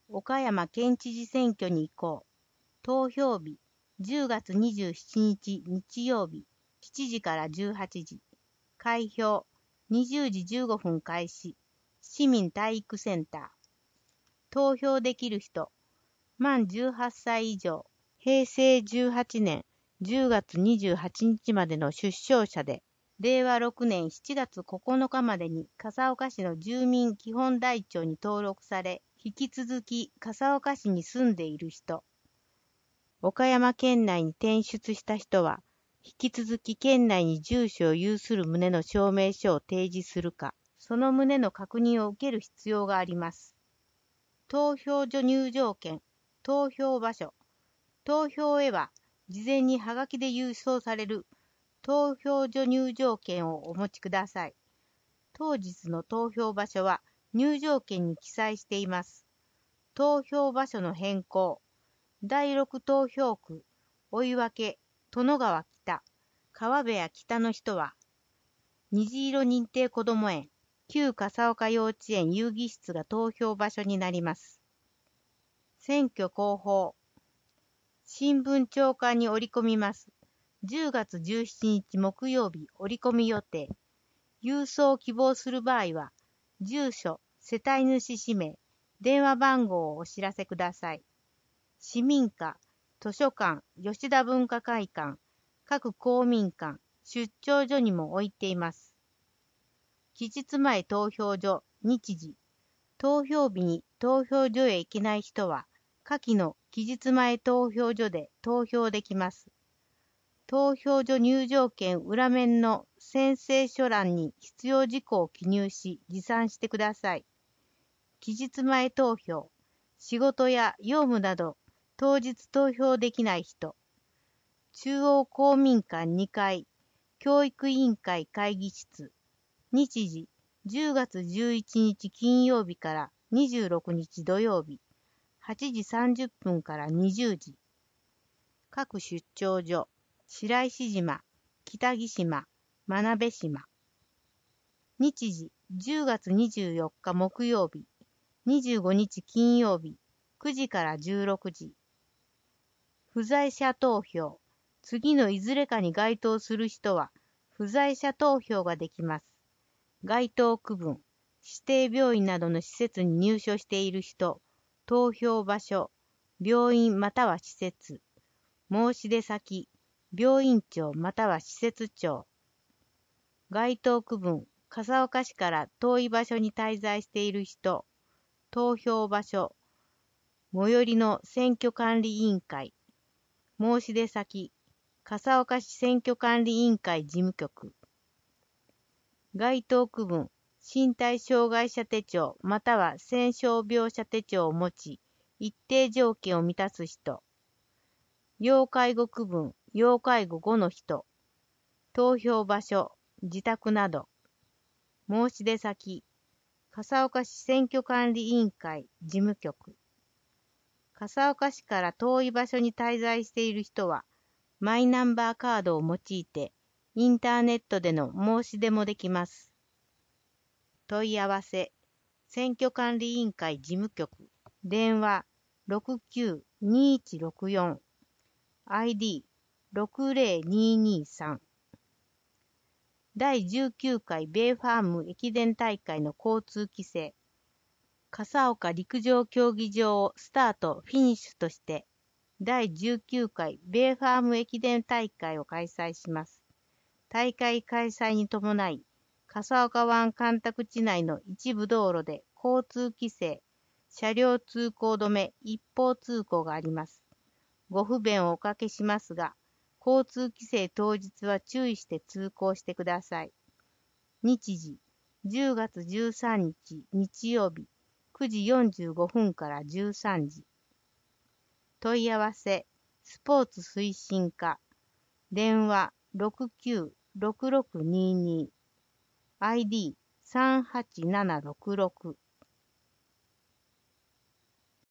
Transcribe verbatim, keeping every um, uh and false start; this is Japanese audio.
岡山県知事選挙に行こう。投票日、じゅうがつにじゅうしちにち日曜日、しちじからじゅうはちじ。開票、にじゅうじじゅうごふん開始。市民体育センター。投票できる人、満じゅうはっさい以上、へいせいじゅうはちねんじゅうがつにじゅうはちにちまでの出生者で、れいわろくねんしちがつここのかまでに笠岡市の住民基本台帳に登録され、引き続き笠岡市に住んでいる人。岡山県内に転出した人は、引き続き県内に住所を有する旨の証明書を提示するか、その旨の確認を受ける必要があります。投票所入場券、投票場所。投票へは、事前にはがきで郵送される投票所入場券をお持ちください。当日の投票場所は入場券に記載しています。投票場所の変更。だいろく投票区、追分、殿川北、川辺谷北の人は、虹色認定こども園、旧笠岡幼稚園遊戯室が投票場所になります。選挙広報。新聞朝刊に折り込みます。じゅうがつじゅうしちにち木曜日折り込み予定。郵送を希望する場合は、住所、世帯主氏名、電話番号をお知らせください。市民課、図書館、吉田文化会館、各公民館、出張所にも置いています。期日前投票所、日時。投票日に投票所へ行けない人は、下記の期日前投票所で投票できます。投票所入場券裏面の宣誓書欄に必要事項を記入し持参してください。期日前投票、仕事や用務など当日投票できない人、中央公民館にかい、教育委員会会議室、日時じゅうがつじゅういちにち金曜日からにじゅうろくにち土曜日、はちじさんじゅっぷんからにじゅうじ。各出張所、白石島、北木島、真鍋島。日時じゅうがつにじゅうよっか木曜日、にじゅうごにち金曜日、くじからじゅうろくじ。不在者投票。次のいずれかに該当する人は、不在者投票ができます。該当区分、指定病院などの施設に入所している人、投票場所、病院または施設、申し出先、病院長または施設長。該当区分、笠岡市から遠い場所に滞在している人、投票場所、最寄りの選挙管理委員会、申し出先、笠岡市選挙管理委員会事務局。該当区分、身体障害者手帳または戦傷病者手帳を持ち、一定条件を満たす人。要介護区分、要介護後の人。投票場所、自宅など。申し出先、笠岡市選挙管理委員会事務局。笠岡市から遠い場所に滞在している人は、マイナンバーカードを用いて、インターネットでの申し出もできます。問い合わせ、選挙管理委員会事務局、電話 ろくきゅうにいちろくよん、アイディーろくぜろににさん。だいじゅうきゅうかいベイファーム駅伝大会の交通規制。笠岡陸上競技場をスタート・フィニッシュとして、だいじゅうきゅうかいベイファーム駅伝大会を開催します。大会開催に伴い、笠岡湾干拓地内の一部道路で交通規制、車両通行止め、一方通行があります。ご不便をおかけしますが、交通規制当日は注意して通行してください。日時、じゅうがつじゅうさんにち日曜日、くじよんじゅうごふんからじゅうさんじ。問い合わせ、スポーツ推進課、電話 ろくきゅうろくろくにに、アイディーさんはちななろくろく。